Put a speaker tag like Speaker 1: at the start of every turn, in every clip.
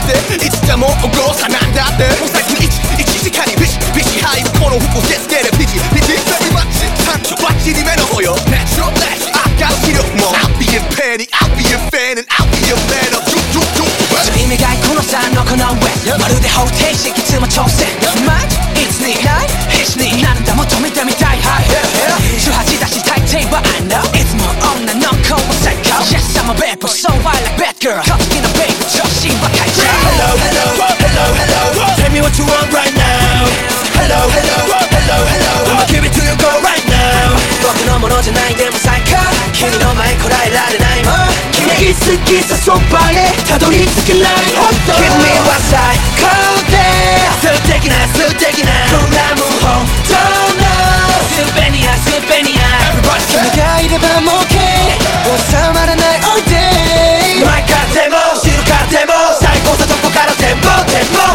Speaker 1: っていつでもおごさなんだってもう最近1時間にビシビシ入るこの服でつけるピチピチベリーマッチ三丁バッチリ目の保養 Natural flash I got a hero more I'll be a penny I'll be a fan and I'll be a man of you
Speaker 2: 君がこのさのこの上まるで方程式いつも挑戦マッチいつにない必死になんだ求めてみたい18だし大抵は I know いつも女の子は最高 Yes I'm a bad boy so I like bad girl 好きなベイブ調子は変えちゃう
Speaker 3: Hello hello hello hello Tell me what you want right now Hello hello hello hello I'ma give it to you go right now
Speaker 2: 僕のものじゃないでも最高君の前こらえられないもん
Speaker 3: 君好きさそばへたどり着けない本当
Speaker 2: 君は最高で
Speaker 3: 素敵な素敵なコラム本当の
Speaker 2: スペニアスペニア
Speaker 3: Everybody
Speaker 2: 君がいればもう OK 収まらない all day
Speaker 3: 前からでも後ろからでも最高さどこからでもでも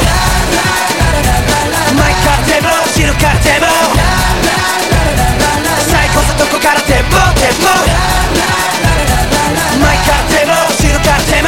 Speaker 2: 前からでも後ろからでも最高さどこからでもでも前からでも後ろからでも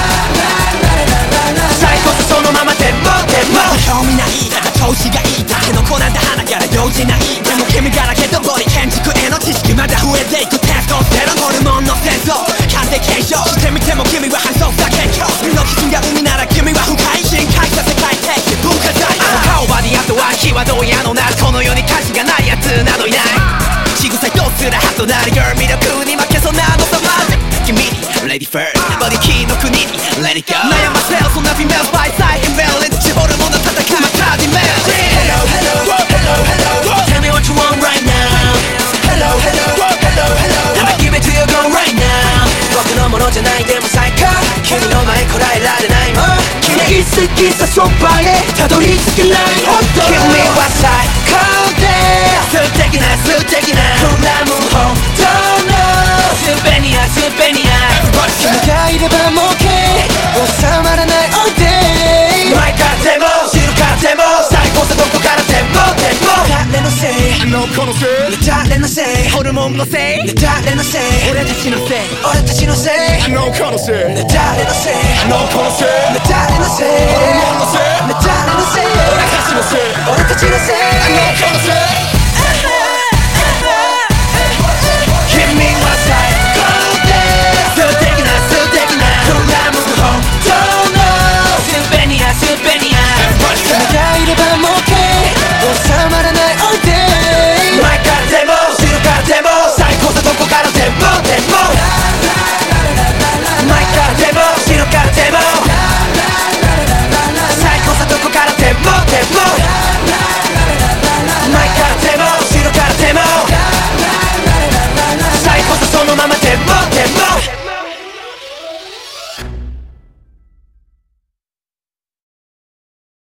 Speaker 2: 最高さそのままでもでも興味ないただ調子がいいだけの子なんだ花から用事ないでも君がらけどボディ建築への知識まだ増えていくテストステロンホルモンの戦争鑑定検証してみても君は反則だけ身の基準が海なら君は深い深海さ世界的文化財顔バディあとは際どいやのなこの世に価値がないやつなどいない仕草一つらハトなり Girl 魅力に負けそうなのさまず君に Lady First ボディキーの国に Let it go 悩ませよそんな Female by side Imbalance 地ホルモンの戦いまたディメンジ
Speaker 3: Hello hello hello hello
Speaker 2: Tell me what you want right now
Speaker 3: Hello hello hello hello
Speaker 2: I'ma give it to you go right now 僕のものじゃないでも最高君の前こらえられないもん
Speaker 3: 君好きさそばへたどり着けない本当
Speaker 2: 君は最高で素敵な素敵なコラム本当のスペニアスペニア君がいればもう OK 収まらない all day
Speaker 3: 前からでも後ろからでも最高さどこからでもでも
Speaker 2: 誰のせい
Speaker 1: あの子のせい
Speaker 2: 誰のせい
Speaker 1: ホルモンのせい
Speaker 2: 誰のせい
Speaker 1: 俺たちのせい
Speaker 2: 俺たちのせい
Speaker 1: あの子のせい
Speaker 2: 誰のせい
Speaker 1: あの子のせい
Speaker 2: 誰のせい
Speaker 1: ホルモンのせい
Speaker 2: 誰のせい
Speaker 1: 俺たちのせい
Speaker 2: 俺たちのせい
Speaker 1: あの子のせい